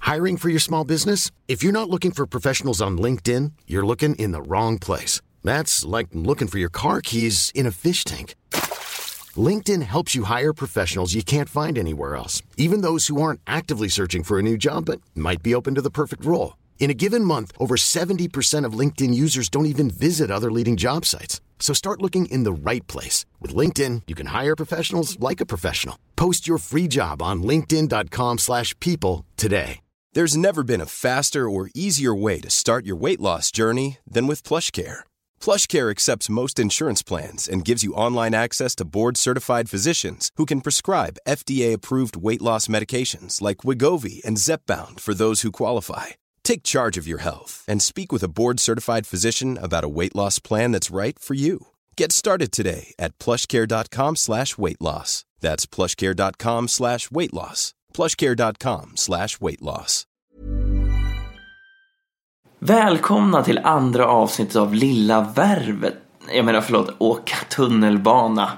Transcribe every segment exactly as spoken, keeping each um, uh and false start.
Hiring for your small business? If you're not looking for professionals on LinkedIn, you're looking in the wrong place. That's like looking for your car keys in a fish tank. LinkedIn helps you hire professionals you can't find anywhere else, even those who aren't actively searching for a new job but might be open to the perfect role. In a given month, over seventy percent of LinkedIn users don't even visit other leading job sites. So start looking in the right place. With LinkedIn, you can hire professionals like a professional. Post your free job on linkedin dot com slash people today. There's never been a faster or easier way to start your weight loss journey than with PlushCare. PlushCare accepts most insurance plans and gives you online access to board-certified physicians who can prescribe F D A-approved weight loss medications like Wegovy and Zepbound for those who qualify. Take charge of your health and speak with a board-certified physician about a weight loss plan that's right for you. Get started today at plushcare.com slash weight loss. That's plushcare.com slash weight loss. plushcare.com slash weight loss. Välkomna till andra avsnittet av Lilla Värvet. Jag menar förlåt, åka tunnelbana.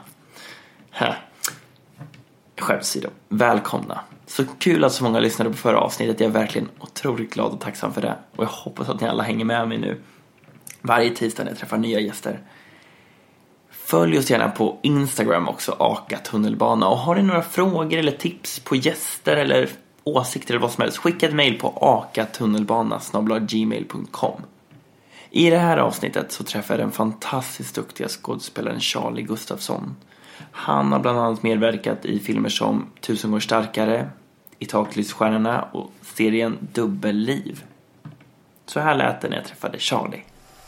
Skämtsido. Välkomna. Så kul att så många lyssnade på förra avsnittet. Jag är verkligen otroligt glad och tacksam för det. Och jag hoppas att ni alla hänger med mig nu varje tisdag när jag träffar nya gäster. Följ oss gärna på Instagram också, Aka tunnelbana. Och har ni några frågor eller tips på gäster eller åsikter eller vad som helst, skicka ett mejl på akatunnelbana snabel-a gmail punkt com. I det här avsnittet så träffar jag den fantastiskt duktiga skådespelaren Charlie Gustafsson. Han har bland annat medverkat i filmer som Tusen går starkare, I taklysstjärnorna och serien Dubbelliv. Så här lät det när jag träffade Charlie.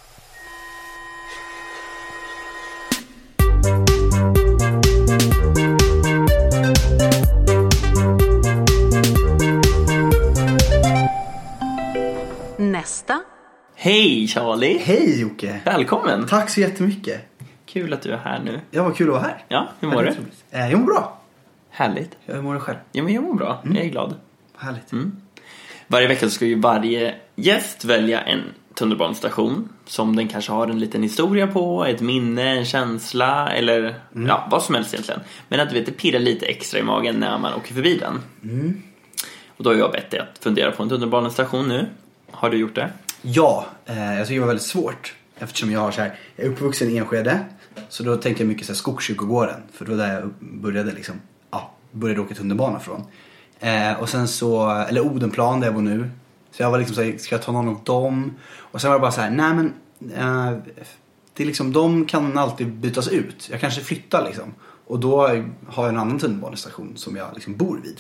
Nästa. Hej Charlie. Hej Jocke. Välkommen. Tack så jättemycket. Kul att du är här nu. Ja, vad kul att vara här. Ja, hur mår du? Eh, jag mår bra. Härligt. Hur mår du själv? Ja, men jag mår bra. Mm. Jag är glad. Härligt. Mm. Varje vecka ska ju varje gäst välja en tunnelbanestation som den kanske har en liten historia på, ett minne, en känsla eller mm. ja, vad som helst egentligen. Men att du vet, det pirrar lite extra i magen när man åker förbi den. Mm. Och då har jag bett dig att fundera på en tunnelbanestation nu. Har du gjort det? Ja, eh, jag tycker det var väldigt svårt. Eftersom jag har så här, jag är uppvuxen i Enskede. Så då tänkte jag mycket så här Skogskyrkogården. För då där jag började liksom, ja, började åka tunnelbana från. Eh, och sen så, eller Odenplan där jag bor nu. Så jag var liksom så här, ska jag ta någon av dem? Och sen var det bara så här, nej men eh, det är liksom, de kan alltid bytas ut. Jag kanske flyttar liksom. Och då har jag en annan tunnelbanestation som jag liksom bor vid.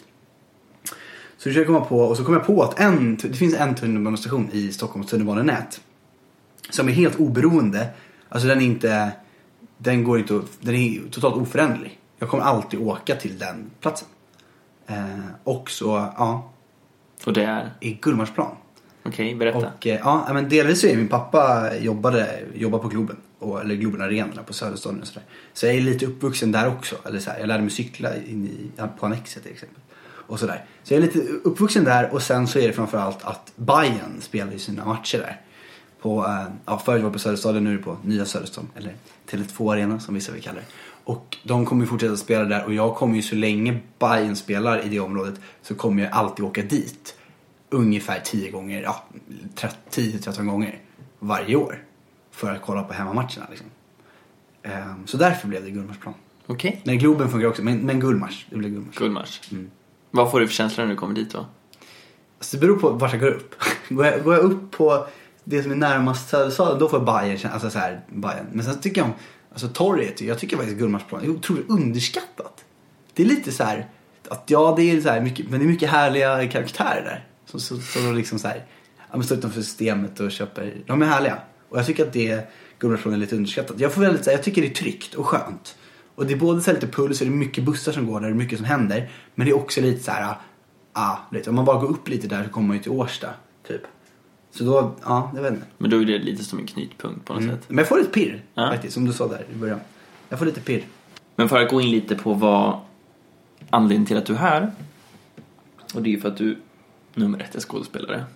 Så jag komma på, och så kom jag på att en, det finns en tunnelbanestation i Stockholms tunnelbanenät som är helt oberoende. Alltså den är inte, den går inte, den är totalt oföränderlig. Jag kommer alltid åka till den platsen. Eh, och så, ja. Och det är? I Gullmarsplan. Okej, berätta. Och eh, ja, men delvis så är min pappa jobbade, jobbar på Globen. Och, eller Globen Arena på Söderstaden och sådär. Så jag är lite uppvuxen där också. Eller så här, jag lärde mig cykla in i, på Annexet till exempel. Och sådär. Så jag är lite uppvuxen där. Och sen så är det framförallt att Bayern spelar i sina matcher där. På, äh, ja, förut var på Söderstaden, nu är det på Nya Söderstaden. Eller Tele två Arena som vissa vill kalla det. Och de kommer ju fortsätta spela där. Och jag kommer ju så länge Bayern spelar i det området, så kommer jag alltid åka dit. Ungefär tio gånger, ja, tio tretton gånger varje år. För att kolla på hemmamatcherna liksom. Um, så därför blev det Gullmarsplan. Okej. Okay. Nej, Globen funkar också, men, men Gullmars. Det blev Gullmars. Gullmars. Mm. Vad får du för känsla när du kommer dit då? Alltså, det beror på vart jag går upp. går, jag, går jag upp på det som är närmast Söderstaden, då får jag Bayern, alltså så här, Bayern. Men sen tycker jag om, alltså torget, jag tycker faktiskt Gullmarsplan är otroligt underskattat. Det är lite så här, att ja, det är så här mycket, men det är mycket härliga karaktärer där. Så, så, så liksom så här, ja, men står utanför systemet och köper, de är härliga. Och jag tycker att det, Gullmarsplan är lite underskattat. Jag får väldigt, jag tycker det är tryggt och skönt. Och det är både så här lite puls, och det är mycket bussar som går där, det är mycket som händer. Men det är också lite så här, ah, lite, om man bara går upp lite där så kommer man ju till Årsta, typ. Så då, ja, det vet jag inte. Men då är det lite som en knutpunkt på något mm. sätt. Men jag får lite pirr, ja. faktiskt, som du sa där i början. Jag får lite pirr. Men för att gå in lite på vad anledningen till att du är här. Och det är ju för att du nummer ett är skådespelare.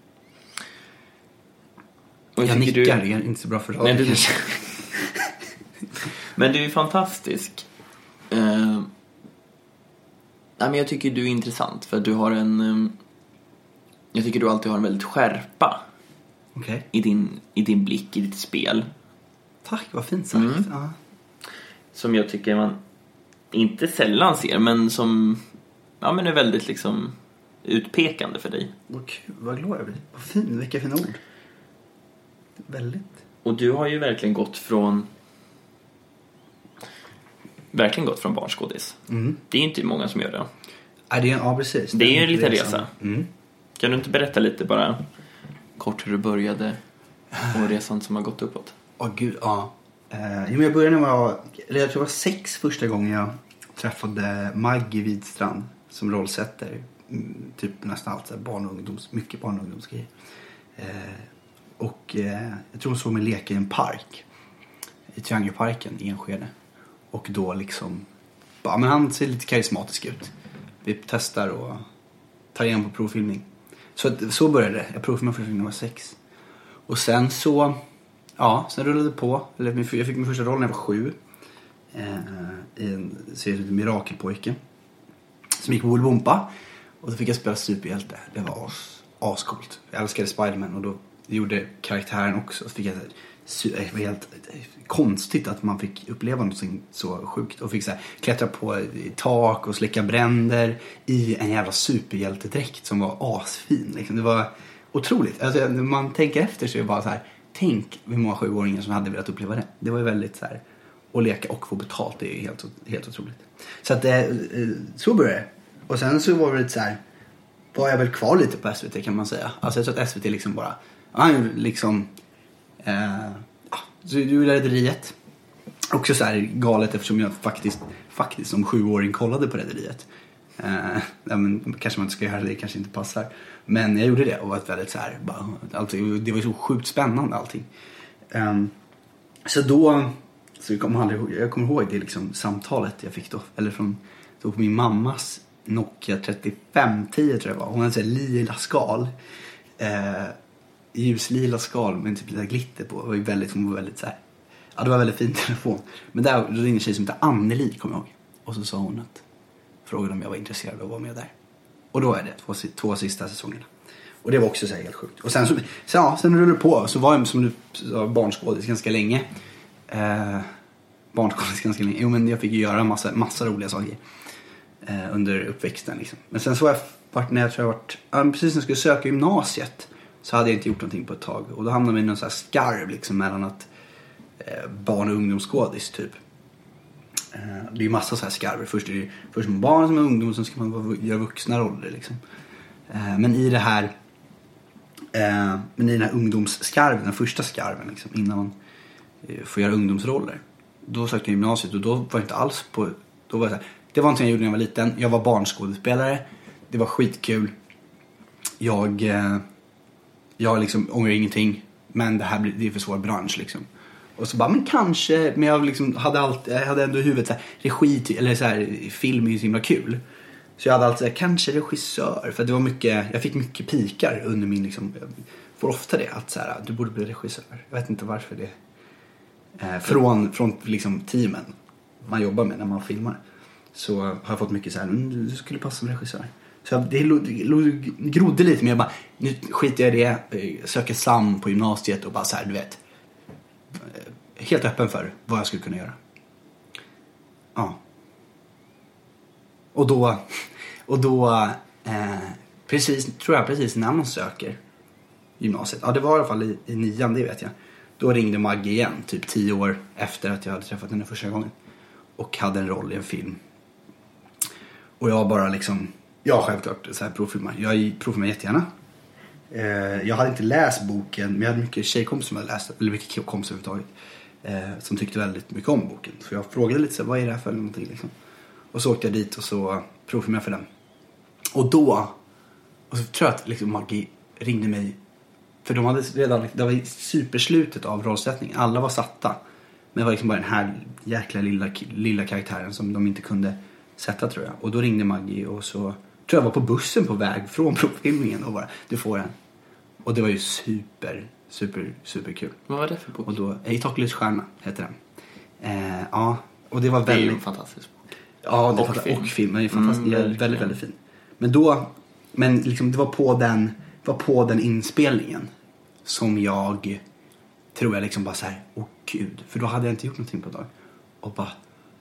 Och jag, jag nickar, du... det är inte så bra för Nej, du... Men du är fantastisk. Uh... Nej, men jag tycker du är intressant. För att du har en um... Jag tycker du alltid har en väldigt skärpa okay. i, din, i din blick, i ditt spel. Tack, vad fint sagt. Mm. Ja. Som jag tycker man inte sällan ser, men som ja, men är väldigt liksom utpekande för dig. Vad kul, vad glad jag blir. Vad fin, vilka fina ord. Väldigt. Och du har ju verkligen gått från verkligen gått från barnskådis. Mm. Det är inte många som gör det. Ja, det är, ja precis. Det är ju en liten resa. Mm. Kan du inte berätta lite bara kort hur du började och resan som har gått uppåt? Åh oh, gud, ja. Uh, jag började när jag var, eller jag tror jag var sex första gången jag träffade Maggie Widstrand som rollsätter. Mm, typ nästan allt så här barn och ungdoms, mycket barn och ungdomsgrejer. Uh, och uh, jag tror hon såg mig leka i en park. I Triangelparken i Enskede. Och då liksom, bara, men han ser lite karismatisk ut. Vi testar och tar igen på provfilmning. Så, så började det. Jag provfilmade första gången när jag var sex. Och sen så, ja, sen rullade det på. Eller jag fick min första roll när jag var sju. Eh, I en serie som heter Mirakelpojken. Som gick på Bolibompa. Och då fick jag spela superhjälte. Det var as, ascoolt. Jag älskade Spider-Man och då gjorde karaktären också. Så fick jag, det var helt konstigt att man fick uppleva något så sjukt. Och fick så här, klättra på i tak och släcka bränder i en jävla superhjältedräkt som var asfin. Liksom. Det var otroligt. Alltså, när man tänker efter så är det bara så här, tänk hur många sjuåringar som hade velat uppleva det. Det var ju väldigt så här, att leka och få betalt, det är ju helt, helt otroligt. Så att eh, så började det. Och sen så var det lite så här, var jag väl kvar lite på S V T kan man säga. Alltså jag tror att S V T liksom bara, ja, liksom eh, så du gjorde Rederiet. Också så här galet eftersom jag faktiskt faktiskt som sjuåring kollade på Rederiet. Eh, ja, men kanske man inte ska göra det, det kanske inte passar. Men jag gjorde det och var väldigt så här bara, alltså, det var så sjukt spännande allting. Eh, så då så jag kommer aldrig, jag kommer ihåg det liksom samtalet jag fick då eller från då på min mammas Nokia trettiofem tio tror jag var. Hon hade så här lila skal. Eh, ljuslila skal med typ lite glitter på. Det var ju väldigt, hon var väldigt så här. Ja, det var väldigt fin telefon. Men där ringde en tjej som heter Anneli, kommer jag ihåg. Och så sa hon att frågade om jag var intresserad av att vara med där. Och då är det två, två sista säsongerna. Och det var också så här helt sjukt. Och sen så, så ja, sen rullade det på. Så var jag som du sa barnskådis ganska länge. Eh, barnskådis ganska länge. Jo, men jag fick ju göra en massa, massa roliga saker. Eh, under uppväxten liksom. Men sen så var jag vart när jag tror jag vart ja, precis när jag skulle söka gymnasiet så hade jag inte gjort någonting på ett tag och då hamnade jag i någon så här skarv liksom mellan att eh, barn- och ungdomsskådis typ. Eh, det är ju massa så här skarver. Först är det ju först som barn som är ungdom, sen ska man göra vuxna roller liksom. Eh, men i det här eh, men i den här ungdomsskarven, den första skarven liksom, innan man eh, får göra ungdomsroller. Då sökte jag gymnasiet och då var jag inte alls på då var det så här, det var någonting jag gjorde när jag var liten. Jag var barnskådespelare. Det var skitkul. Jag eh, jag liksom ångrar ingenting. Men det här blir, det är för svår bransch liksom. Och så bara, men kanske. Men jag liksom hade allt, jag hade ändå i huvudet så här, regi, eller så här, film är ju så himla kul. Så jag hade alltid så här, kanske regissör. För det var mycket, jag fick mycket pikar under min liksom, jag får ofta det. Att så här, du borde bli regissör. Jag vet inte varför det. Eh, från, från liksom teamen man jobbar med när man filmar. Så har jag fått mycket så här, du skulle passa som regissör. Så det grodde lite, men jag bara, nu skiter jag i det, söker SAM på gymnasiet och bara så här, du vet, helt öppen för vad jag skulle kunna göra. Ja. Och då, och då, eh, precis, tror jag precis när man söker gymnasiet, ja det var i alla fall i, i nian, det vet jag. Då ringde Maggie igen, typ tio år efter att jag hade träffat henne första gången. Och hade en roll i en film. Och jag bara liksom, ja självklart så här provfilmar. Jag provfilmar jättegärna. Eh, jag hade inte läst boken, men jag hade mycket tjejkompisar som hade läst, eller mycket kompisar överhuvudtaget. Eh, som tyckte väldigt mycket om boken. Så jag frågade lite så här, vad är det här för någonting liksom. Och så åkte jag dit och så provfilmade jag för den. Och då, och så tror jag att liksom Maggie ringde mig. För de hade redan, det var i superslutet av rollsättningen. Alla var satta. Men det var liksom bara den här jäkla lilla, lilla karaktären som de inte kunde sätta, tror jag. Och då ringde Maggie och så tror jag var på bussen på väg från provfilmningen och bara, du får den. Och det var ju super, super, super kul. Vad var det för bok? Och då, I Taklös stjärna heter den. Eh, ja, och det var väldigt... Det är ju en fantastisk bok. Ja, det och, fanta- film. och film. Den är fantastisk. Mm, väldigt, väldigt, väldigt fin. Men då, men liksom det var på den var på den inspelningen som jag tror jag liksom bara så här, åh gud, för då hade jag inte gjort någonting på ett tag. Och bara,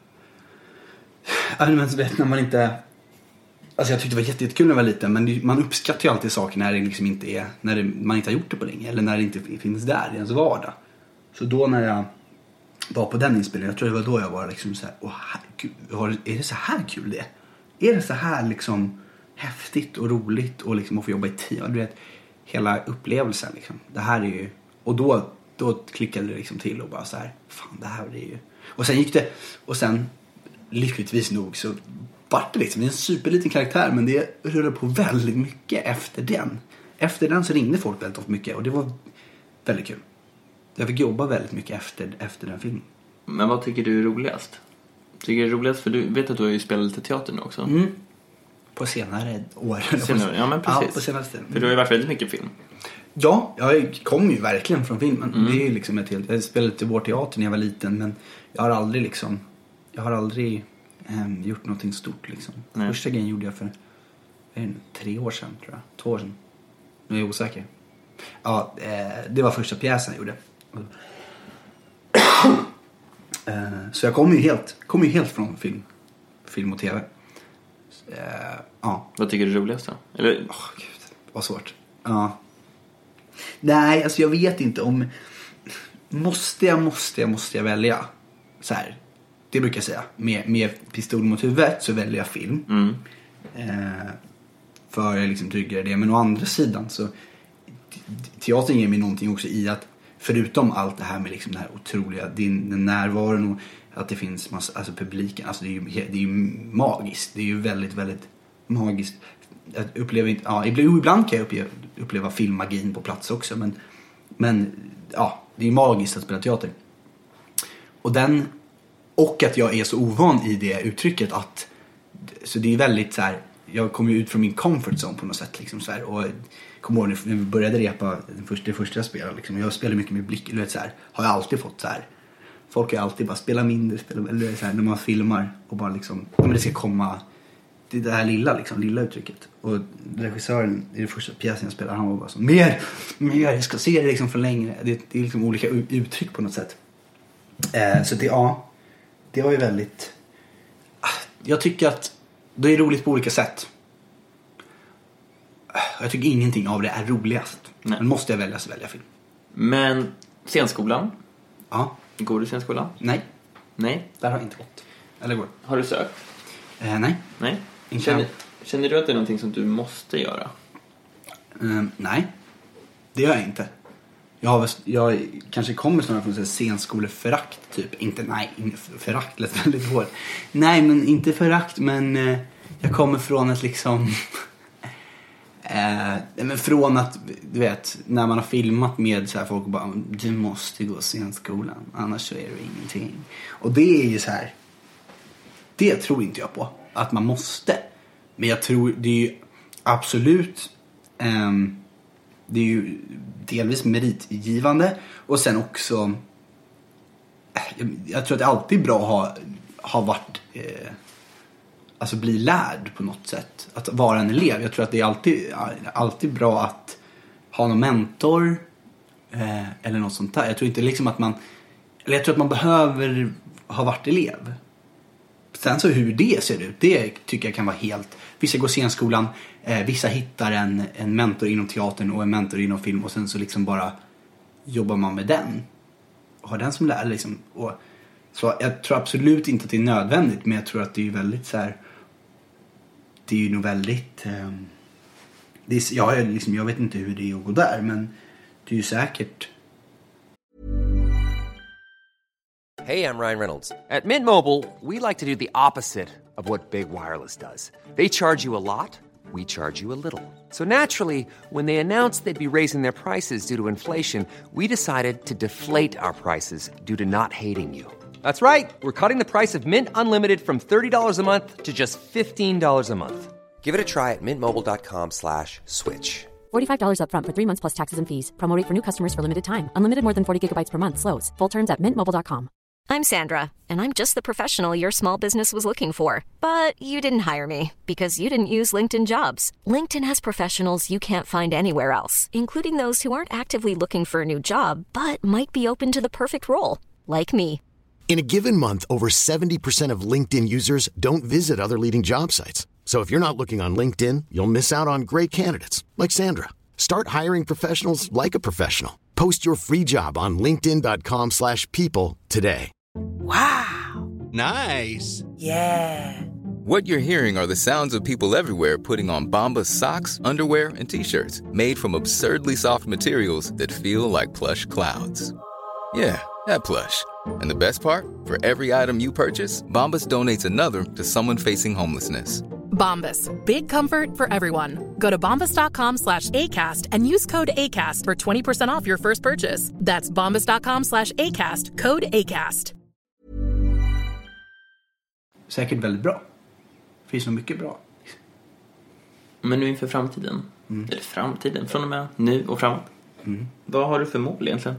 ja, men så vet när man inte, alltså jag tyckte det var jätte, jättekul när jag var liten, men man uppskattar ju alltid saker när det liksom inte är, när det, man inte har gjort det på länge, eller när det inte finns där i ens vardag. Så då när jag var på den inspelningen, jag tror det var då jag var liksom så här, åh herregud, är det så här kul det? Är det så här liksom häftigt och roligt och liksom att få jobba i team? Du vet, hela upplevelsen liksom. Det här är ju, och då då klickade det liksom till och bara så här, fan det här är ju. Och sen gick det, och sen lyckligtvis nog så vart det liksom en superliten karaktär, men det rullade på väldigt mycket efter den. Efter den så ringde folk väldigt ofta mycket och det var väldigt kul. Jag fick jobba väldigt mycket efter, efter den filmen. Men vad tycker du är roligast? Tycker du är roligast, för du vet att du har ju spelat lite teater nu också. Mm. På senare år. Senare, ja men precis. Ja, på senaste. För du har ju varit väldigt mycket film. Ja, jag kom ju verkligen från filmen. Mm. Det är liksom ett helt, jag spelade lite vår teater när jag var liten, men jag har aldrig liksom, jag har aldrig eh, gjort någonting stort liksom. Nej. Första grejen gjorde jag för är det, tre år sedan tror jag, två år sedan. Nu är jag osäker. Ja, eh, det var första pjäsen jag gjorde. eh, så jag kom ju helt, kom ju helt från film, film och tv. Eh, ja. Vad tycker du är roligast då? Eller? Åh oh, gud, vad svårt. Ja. Nej, alltså jag vet inte om, måste jag, måste jag, måste jag välja så här, det brukar jag säga, med, med pistol mot huvudet så väljer jag film. Mm. eh, för jag liksom tryggar det, men å andra sidan så teatern ger mig någonting också i att förutom allt det här med liksom den här otroliga din, den närvaron och att det finns massa, alltså publiken, alltså det är ju, det är ju magiskt, det är ju väldigt, väldigt magiskt. Jag upplever inte, ja, ibland kan jag uppleva, uppleva filmmagin på plats också, men, men ja, det är magiskt att spela teater. Och den, och att jag är så ovan i det uttrycket att, så det är väldigt så här, jag kommer ju ut från min comfort zone på något sätt liksom så här, och kommer ihåg när vi började repa den första, det första jag spelade liksom, jag spelar mycket med blick, eller så här, har jag alltid fått så här, folk har alltid bara spela mindre, spela, eller så här, när man filmar och bara liksom, men det ska komma, det är det här lilla liksom, lilla uttrycket. Och regissören i den första pjäsen jag spelade, han var bara så, mer, mer, jag ska se det liksom för längre. Det, det är liksom olika uttryck på något sätt. Eh, så det, ja, det var ju väldigt, jag tycker att det är roligt på olika sätt. Jag tycker ingenting av det är roligast. Nej. Men måste jag välja så välja film. Men scenskolan? Ja. Går du scenskolan? Nej. Nej? Där har jag inte gått. Eller går? Har du sökt? Eh, nej. Nej? Känner, känner du att det är någonting som du måste göra? Eh, nej. Det gör jag inte. Jag, har, jag kanske kommer snarare från scenskoleförakt typ. Inte, nej, förakt lät väldigt hårt. Nej, men inte förakt, men eh, jag kommer från ett liksom eh, men från att, du vet, när man har filmat med så här, folk bara, du måste gå scenskolan, annars så är det ingenting. Och det är ju så här, det tror inte jag på, att man måste. Men jag tror, det är ju absolut eh, det är ju delvis meritgivande. Och sen också, jag, jag tror att det alltid är bra att ha, ha varit eh, alltså bli lärd på något sätt, att vara en elev. Jag tror att det är alltid, alltid bra att ha någon mentor eh, eller något sånt där. Jag tror inte liksom att man, eller jag tror att man behöver ha varit elev. Sen så hur det ser ut, det tycker jag kan vara helt, vissa går scenskolan, eh, vissa hittar en, en mentor inom teatern och en mentor inom film, och sen så liksom bara jobbar man med den och har den som lärare liksom. Och så jag tror absolut inte att det är nödvändigt, men jag tror att det är väldigt så här, det är ju nog väldigt eh, det är, jag, liksom, jag vet inte hur det är att gå där, men det är ju säkert. Hey, I'm Ryan Reynolds. At Mint Mobile, we like to do the opposite of what Big Wireless does. They charge you a lot, we charge you a little. So naturally, when they announced they'd be raising their prices due to inflation, we decided to deflate our prices due to not hating you. That's right. We're cutting the price of Mint Unlimited from thirty dollars a month to just fifteen dollars a month. Give it a try at mintmobile.com slash switch. forty-five dollars up front for three months plus taxes and fees. Promo rate for new customers for limited time. Unlimited more than forty gigabytes per month slows. Full terms at mint mobile dot com. I'm Sandra, and I'm just the professional your small business was looking for. But you didn't hire me because you didn't use LinkedIn Jobs. LinkedIn has professionals you can't find anywhere else, including those who aren't actively looking for a new job, but might be open to the perfect role, like me. In a given month, over seventy percent of LinkedIn users don't visit other leading job sites. So if you're not looking on LinkedIn, you'll miss out on great candidates like Sandra. Start hiring professionals like a professional. Post your free job on linkedin dot com slash people today. Wow. Nice. Yeah. What you're hearing are the sounds of people everywhere putting on Bombas socks, underwear, and T-shirts made from absurdly soft materials that feel like plush clouds. Yeah, that plush. And the best part? For every item you purchase, Bombas donates another to someone facing homelessness. Bombas. Big comfort for everyone. Go to bombas dot com slash ACAST and use code ACAST for twenty percent off your first purchase. That's bombas dot com slash ACAST. Code ACAST. Säkert väldigt bra. Det finns så mycket bra. Men nu inför framtiden. Mm. Eller framtiden, från och med nu och framåt. Mm. Vad har du för mål egentligen?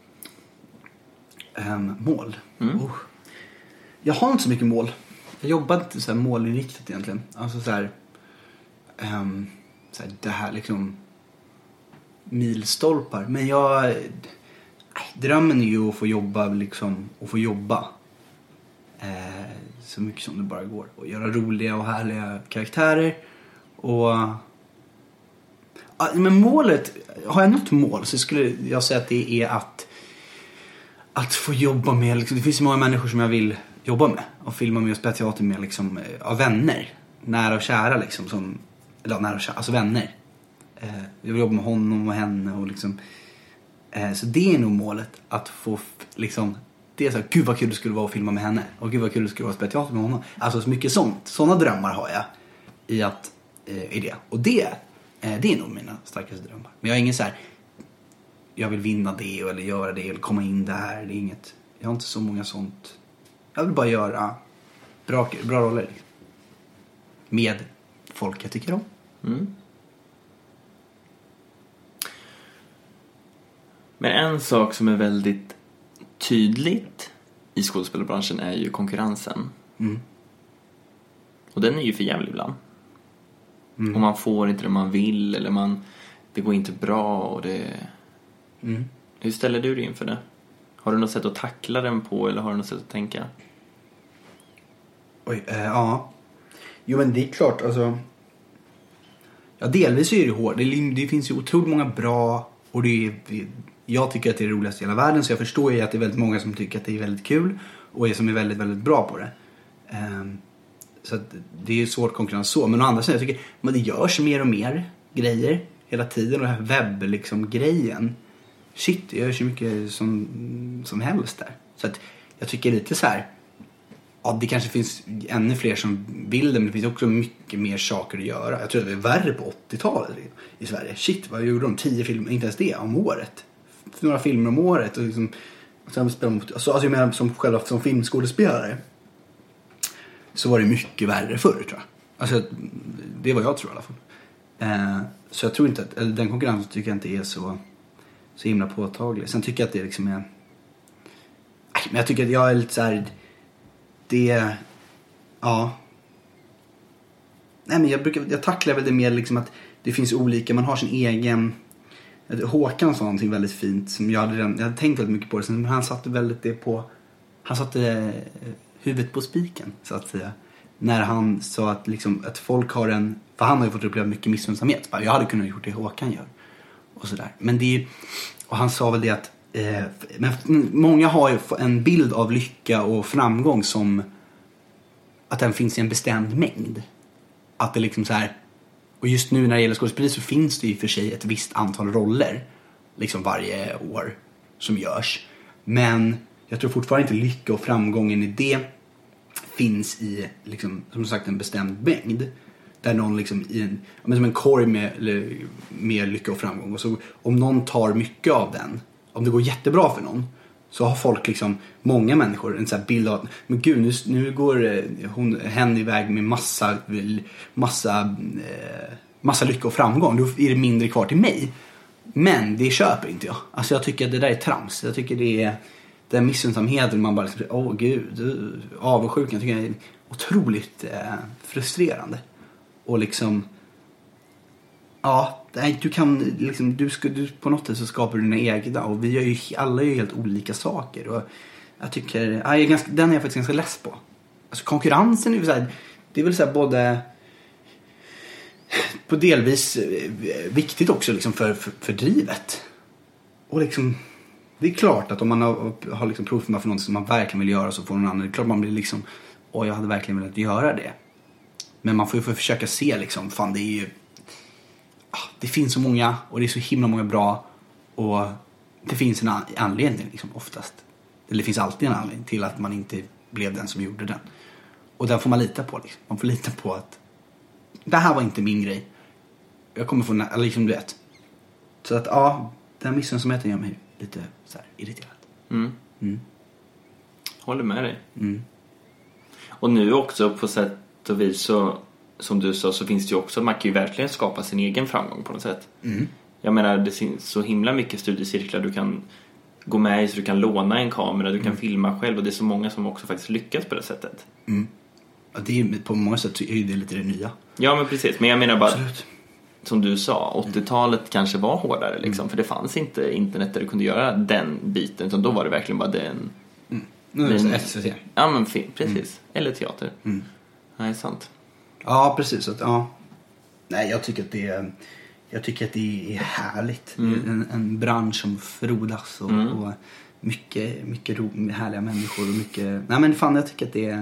Um, mål? Mm. Oh. Jag har inte så mycket mål. Jag jobbar inte så här målinriktat egentligen. Alltså så här, um, så här det här liksom milstolpar. Men jag nej, drömmen är ju att få jobba liksom och få jobba eh, så mycket som det bara går och göra roliga och härliga karaktärer och ja, men målet, har jag något mål så skulle jag säga att det är att att få jobba med liksom, det finns så många människor som jag vill jobba med och filma med och spela teater med liksom, av vänner, nära och kära liksom, som, eller nära och kära, alltså vänner. Eh, jag vill jobba med honom och henne och liksom, eh, så det är nog målet, att få liksom, det är så här, gud vad kul det skulle vara att filma med henne och gud vad kul det skulle vara att spela teater med honom. Alltså så mycket sånt, sådana drömmar har jag i att eh, i det. Och det, eh, det är nog mina starkaste drömmar. Men jag är ingen så här, jag vill vinna det eller göra det eller komma in där. Det är inget, jag har inte så många sånt. Jag vill bara göra bra, bra roller liksom. Med folk jag tycker om. Mm. Men en sak som är väldigt tydligt i skådespelarbranschen är ju konkurrensen. Mm. Och den är ju för jävlig ibland. Mm. Och man får inte det man vill eller man, det går inte bra och det... Mm. Hur ställer du dig inför det? Har du något sätt att tackla den på eller har du något sätt att tänka? Oj, äh, ja. Jo men det är klart, alltså. Ja, delvis är det hårt. Det, det finns ju otroligt många bra och det är, jag tycker att det är det roligaste i hela världen, så jag förstår ju att det är väldigt många som tycker att det är väldigt kul och är som är väldigt, väldigt bra på det. Um, så att det är ju svårt konkurrens så, men å andra sidan jag tycker men det görs mer och mer grejer hela tiden och det här webb liksom grejen. Shit, det görs ju mycket som, som helst där. Så att jag tycker lite så här, ja, det kanske finns ännu fler som vill det, men det finns också mycket mer saker att göra. Jag tror att det är värre på åttiotalet i Sverige. Shit, vad gjorde de? Tio filmer, inte ens det, om året. Några filmer om året. Och liksom, och sen spelar mot, alltså, alltså jag menar som själva som filmskådespelare så var det mycket värre förr, tror jag. Alltså, det var jag tror i alla fall. Eh, så jag tror inte att, eller den konkurrensen tycker jag inte är så, så himla påtaglig. Sen tycker jag att det liksom är, men jag tycker att jag är lite så här, det, ja. Nej men jag brukar, jag tacklar väl det mer liksom att det finns olika, man har sin egen. Håkan sa någonting väldigt fint som jag hade redan, jag hade tänkt väldigt mycket på det, sen han satte väldigt det på, han satte huvudet på spiken så att säga, när han sa att liksom att folk har en, för han har ju fått uppleva mycket missunnsamhet, jag hade kunnat gjort det Håkan gör och sådär, men det är, och han sa väl det att eh, men många har ju en bild av lycka och framgång som att den finns i en bestämd mängd, att det liksom så här. Och just nu när det gäller skådespeleri så finns det ju för sig ett visst antal roller liksom varje år som görs. Men jag tror fortfarande inte lycka och framgången i det finns i liksom, som sagt en bestämd mängd. Där någon liksom i en, som en korg med, med lycka och framgång. Och så om någon tar mycket av den, om det går jättebra för någon, så har folk liksom, många människor en sån här bild av, men gud nu, nu går hon, hen iväg med massa massa eh, massa lycka och framgång, då är det mindre kvar till mig. Men det köper inte jag. Alltså jag tycker att det där är trams. Jag tycker det är, den missunnsamheten, man bara liksom, åh gud, du, avundsjukan tycker jag är otroligt eh, frustrerande. Och liksom, ja, du kan liksom, du, ska, du på något sätt så skapar du dina egna, och vi gör ju, alla gör ju helt olika saker, och jag tycker, ja, jag är ganska, den är jag faktiskt ganska less på. Alltså konkurrensen är ju så här, det är väl så här både på delvis viktigt också liksom för, för, för drivet. Och liksom, det är klart att om man har, har liksom provat för något som man verkligen vill göra, så får någon annan, det är klart man blir liksom, åh jag hade verkligen velat göra det. Men man får ju försöka se liksom, fan det är ju, det finns så många, och det är så himla många bra, och det finns en anledning liksom, oftast. Eller det finns alltid en anledning till att man inte blev den som gjorde den. Och den får man lita på liksom. Man får lita på att det här var inte min grej. Jag kommer få, eller liksom du vet. Så att ja, den missunnsamheten gör mig lite så här irriterad. Mm. Mm. Håller med dig. Mm. Och nu också på sätt och vis så, som du sa, så finns det ju också, man kan ju verkligen skapa sin egen framgång på något sätt. Mm. Jag menar, det finns så himla mycket studiecirklar du kan gå med i, så du kan låna en kamera, du kan mm. filma själv, och det är så många som också faktiskt lyckas på det sättet. Mm. Ja, det är, på många sätt är det lite det nya. Ja, men precis. Men jag menar bara, absolut, som du sa, åttiotalet mm. kanske var hårdare liksom, mm. för det fanns inte internet där du kunde göra den biten, utan då var det verkligen bara den. Mm. Mm. S V T. Ja, men film, precis. Mm. Eller teater. Mm. Nej, sant. Ja, precis. Att, ja. Nej, jag tycker att det är, jag tycker att det är härligt. Mm. Det är en, en bransch som frodas, och, mm. och mycket, mycket ro, härliga människor och mycket. Nej, men fan, jag tycker att det är,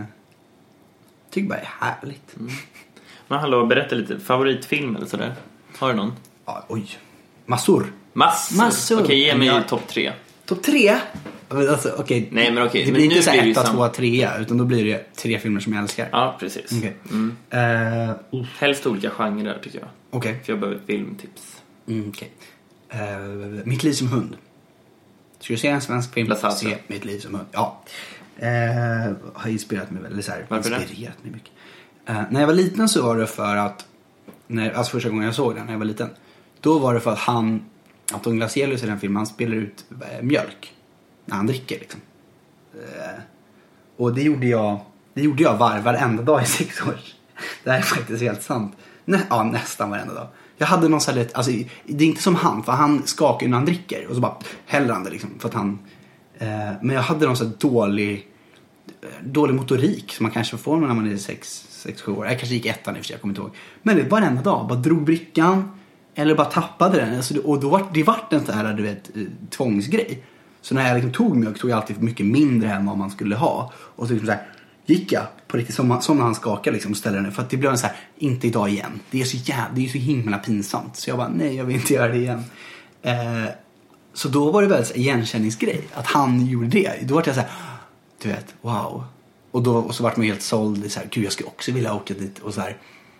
jag tycker bara det är härligt. Mm. Men hallå, berätta lite. Favoritfilm eller sådär? Har du någon? Ja, oj. Massor. Massor? Massor. Okej, ge mig jag... topp tre. Topp tre? Alltså, okay. Nej, men okej. Det blir inte så här etta, tvåa, trea, utan då blir det tre filmer som jag älskar. Ja, precis. Okay. Mm. Uh, Helst olika genrer tycker jag. Okej. Okay. För jag behöver filmtips. Mm, okej. Okay. Uh, Mitt liv som hund. Ska du se en svensk film? Se Mitt liv som hund. Ja. Uh, har inspirerat mig väldigt så här. Varför det? Inspirerat mig mycket. Uh, när jag var liten så var det för att, när, alltså första gången jag såg den när jag var liten, då var det för att han, Anton Glaselius i den filmen, han spelar ut äh, mjölk när han dricker liksom. Uh, och det gjorde jag det gjorde jag var, varenda dag i sex år. Det här är faktiskt helt sant. Nä, ja, nästan varenda dag. Jag hade någon sån här, alltså, det är inte som han, för han skakar när han dricker och så bara häller han det liksom, för att han, uh, men jag hade någon sån här dålig dålig motorik som man kanske får när man är sex, sex, sju år. Jag kanske gick ettan i och för sig, jag kommer inte ihåg. Men det var varenda dag. Bara drog brickan eller bara tappade den. Alltså, och då var det vart en sån här, du vet, tvångsgrej. Så när jag liksom tog mjölk tog jag alltid mycket mindre än vad man skulle ha. Och så, liksom så här, gick jag på riktigt som, som när han skakar liksom, och ställer den. För att det blev en så här, inte idag igen. Det är så jävla, det är så himla pinsamt. Så jag bara, nej jag vill inte göra det igen. Eh, så då var det väl en igenkänningsgrej. Att han gjorde det. Då var jag så här, du vet, wow. Och då och så vart man helt såld så här, gud jag skulle också vilja åka dit och så här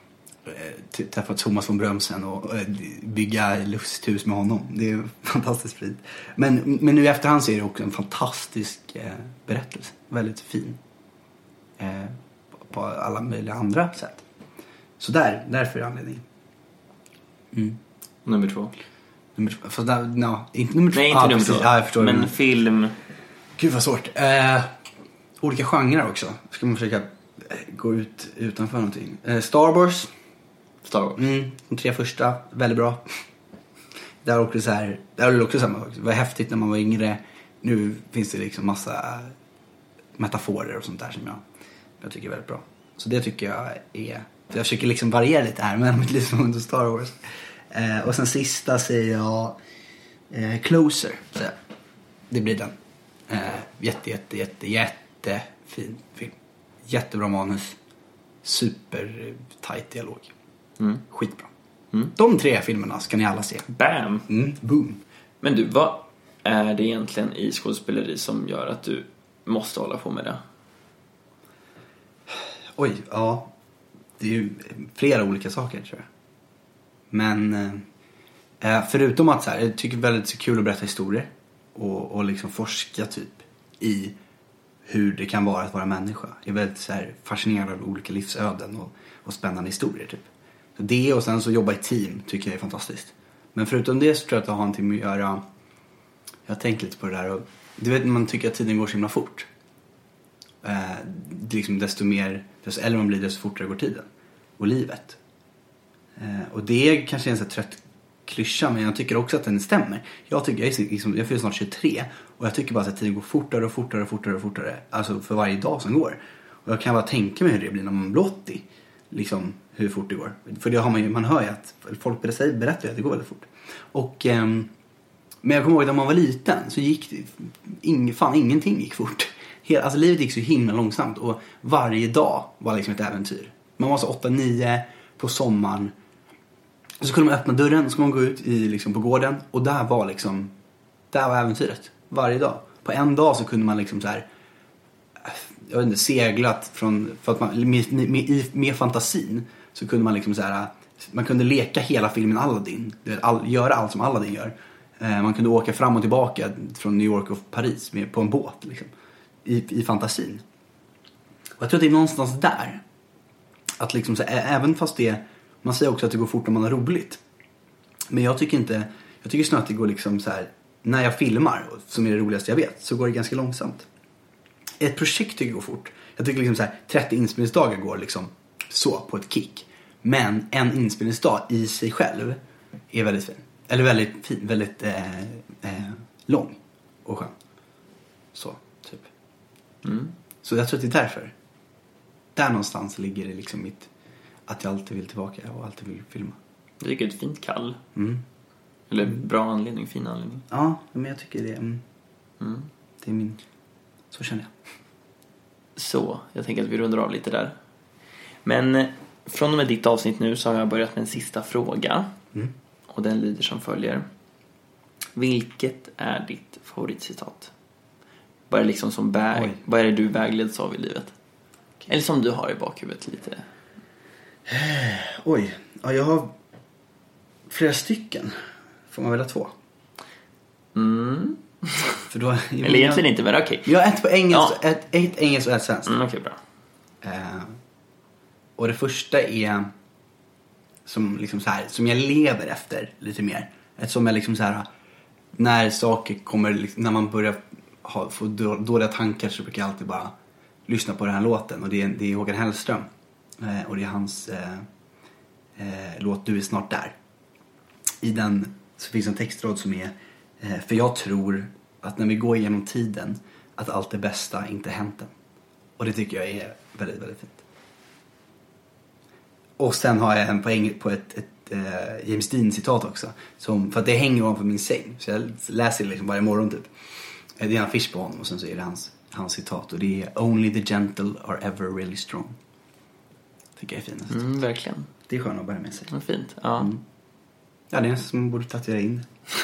eh, träffa Thomas von Brömsen och eh, bygga lusthus med honom. Det är fantastiskt fint. Men, men nu i efterhand så är det också en fantastisk eh, berättelse. Väldigt fin. Eh, på, på alla möjliga andra sätt. Så där, därför är anledningen. Mm. Nummer två. Nummer två. För där, no, inte nummer två. Nej, inte ah, nummer två. Ja, jag förstår. Men det. film. Gud vad svårt. Eh, olika genrer också. Ska man försöka gå ut utanför någonting. Eh, Star Wars. Star Wars. Mm, de tre första, väldigt bra. Där också så här, där var också samma sak. Det var häftigt när man var yngre. Nu finns det liksom massa metaforer och sånt där som jag, jag tycker är väldigt bra. Så det tycker jag är, jag försöker liksom variera lite här mellan mitt liv som under Star Wars. Eh, och sen sista säger jag eh, Closer. Så det blir den. Eh, jätte, jätte, jätte, jätte fin film. Jättebra manus. Super tight dialog. Mm. Skitbra. Mm. De tre filmerna ska ni alla se. Bam. Mm, boom. Men du, vad är det egentligen i skådespeleri som gör att du måste hålla på med det? Oj, ja. Det är ju flera olika saker tror jag. Men eh, förutom att så här, jag tycker det är väldigt kul att berätta historier. Och, och liksom forska typ i hur det kan vara att vara människa. Jag är väldigt så här, fascinerad av olika livsöden och, och spännande historier typ. Så det och sen så jobba i team tycker jag är fantastiskt. Men förutom det så tror jag att det har någonting med att göra Jag har tänkt lite på det där. Och, du vet, man tycker att tiden går så himla fort. Eh, det är liksom desto mer, desto äldre man blir, desto fortare går tiden. Och livet. Eh, och det är kanske en så trött klyscha, men jag tycker också att den stämmer. Jag tycker, jag är, liksom, jag är snart tjugotre. Och jag tycker bara att tiden går fortare och fortare och fortare och fortare. Alltså för varje dag som går. Och jag kan bara tänka mig hur det blir när man blir åttio. Liksom hur fort det går. För det har man ju, man hör ju att folk berättar, berättar att det går väldigt fort. Och, ehm, men jag kommer ihåg när man var liten så gick det, ing, fan ingenting gick fort. Hela, alltså livet gick så himla långsamt och varje dag var liksom ett äventyr. Man var så åtta nio på sommaren. Och så kunde man öppna dörren och så kunde man gå ut i, liksom, på gården. Och där var liksom, där var äventyret. Varje dag. På en dag så kunde man liksom så här, jag vet inte, seglat från, för att man, med, med, med, med fantasin så kunde man liksom så här, man kunde leka hela filmen Aladdin, all, göra allt som Aladdin gör. Eh, man kunde åka fram och tillbaka från New York och Paris med, på en båt liksom, i, i fantasin. Och jag tror att det är någonstans där att liksom så här, även fast det, man säger också att det går fort när man har roligt, men jag tycker inte, jag tycker snarare att det går liksom så här, när jag filmar, som är det roligaste jag vet, så går det ganska långsamt. Ett projekt tycker jag går fort. Jag tycker liksom så här, trettio inspelningsdagar går liksom så på ett kick. Men en inspelningsdag i sig själv är väldigt fin. Eller väldigt fin, väldigt eh, eh, lång och skön. Så, typ. Mm. Så jag tror att det är därför. Där någonstans ligger det liksom mitt, att jag alltid vill tillbaka och alltid vill filma. Det är ett fint kall. Mm. Eller bra anledning, fin anledning. Ja, men jag tycker det. Mm. Mm. Det är min... Så känner jag. Så, jag tänker att vi rundar av lite där. Men från och med ditt avsnitt nu så har jag börjat med en sista fråga. Mm. Och den lyder som följer. Vilket är ditt favoritcitat? Vad är, liksom som väg, vad är det du vägleds av i livet? Okay. Eller som du har i bakhuvudet lite. Oj, ja, jag har flera stycken. Får man välja två? Mm. För då, eller egentligen inte, men okej. Okay. Jag har ett på engelska, ja. ett, ett engelska och ett svenskt. Mm, okej, okay, bra. Uh, och det första är som liksom så här, som jag lever efter lite mer. Ett som är liksom så här, när saker kommer, liksom, när man börjar ha, få dåliga tankar så brukar jag alltid bara lyssna på den här låten. Och det är, det är Håkan Hellström. Uh, och det är hans uh, uh, låt Du är snart där. I den så finns en textrad som är uh, för jag tror att när vi går igenom tiden att allt det bästa inte hänt än. Och det tycker jag är väldigt, väldigt fint. Och sen har jag en poäng på ett, ett uh, James Dean-citat också. Som, för att det hänger ovanför min säng. Så jag läser det liksom varje morgon typ. Det är en affisch på honom och sen så är det hans, hans citat. Och det är Only the gentle are ever really strong. Tycker jag är finast. Mm, verkligen. Det är skönt att börja med sig. Det är fint, ja. Mm. Ja, det är en som man borde tatuera in.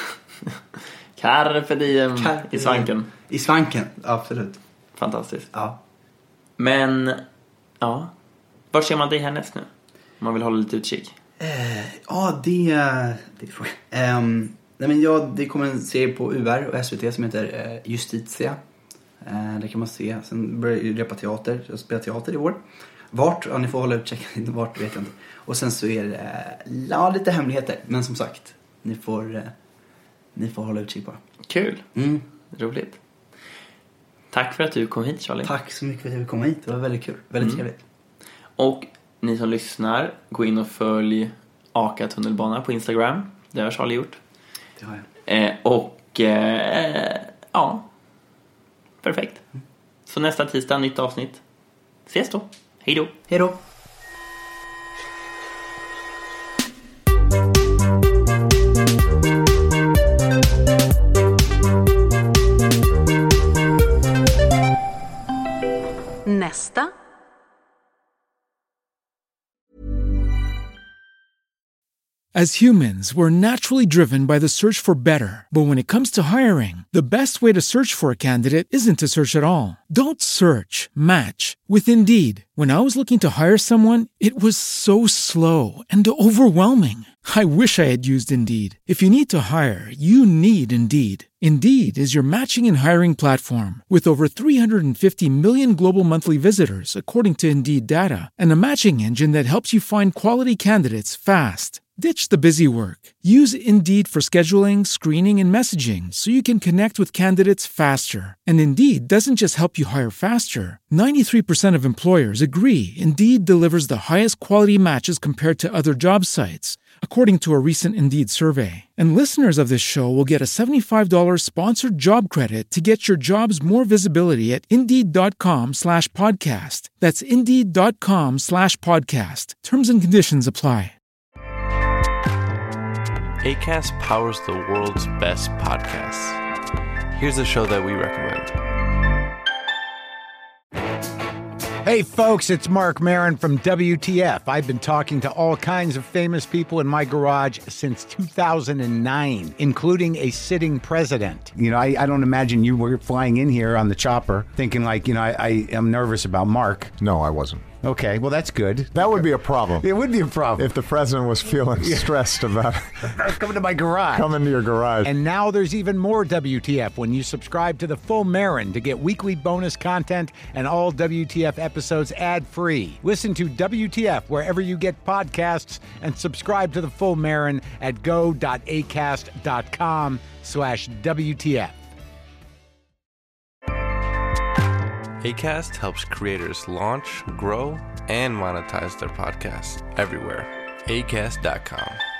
Carpe diem Carpe i svanken. I svanken, absolut. Fantastiskt. Ja. Men, ja. Var ser man dig härnäst nu? Om man vill hålla lite utkik. Eh, ja, det, det är frågan. Um, nej men ja, det kommer en serie på U R och S V T som heter uh, Justitia. Uh, det kan man se. Sen börjar jag repa teater. Jag spelar teater i år. Vart? Ja, ni får hålla utkik. Vart vet jag inte. Och sen så är det uh, ja, lite hemligheter. Men som sagt, ni får... Uh, Ni får hålla utkik bara. Kul. Mm. Roligt. Tack för att du kom hit, Charlie. Tack så mycket för att du kom hit. Det var väldigt kul. Väldigt mm. trevligt. Och ni som lyssnar, gå in och följ Aka tunnelbana på Instagram. Det har Charlie gjort. Det har jag. Eh, och eh, ja, perfekt. Mm. Så nästa tisdag, nytt avsnitt. Ses då. Hej då. Hej då. Nästa. As humans, we're naturally driven by the search for better. But when it comes to hiring, the best way to search for a candidate isn't to search at all. Don't search, match with Indeed. When I was looking to hire someone, it was so slow and overwhelming. I wish I had used Indeed. If you need to hire, you need Indeed. Indeed is your matching and hiring platform with over three hundred fifty million global monthly visitors, according to Indeed data, and a matching engine that helps you find quality candidates fast. Ditch the busy work. Use Indeed for scheduling, screening, and messaging so you can connect with candidates faster. And Indeed doesn't just help you hire faster. ninety-three percent of employers agree Indeed delivers the highest quality matches compared to other job sites, according to a recent Indeed survey. And listeners of this show will get a seventy-five dollars sponsored job credit to get your jobs more visibility at Indeed.com slash podcast. That's Indeed.com slash podcast. Terms and conditions apply. Acast powers the world's best podcasts. Here's a show that we recommend. Hey folks, it's Mark Maron from W T F. I've been talking to all kinds of famous people in my garage since two thousand nine, including a sitting president. You know, I, I don't imagine you were flying in here on the chopper thinking like, you know, I, I am nervous about Mark. No, I wasn't. Okay, well, that's good. That would be a problem. It would be a problem. If the president was feeling stressed about coming to my garage. Coming to your garage. And now there's even more W T F when you subscribe to the Full Marin to get weekly bonus content and all W T F episodes ad-free. Listen to W T F wherever you get podcasts and subscribe to the Full Marin at go.acast.com slash WTF. Acast helps creators launch, grow, and monetize their podcasts everywhere. Acast dot com.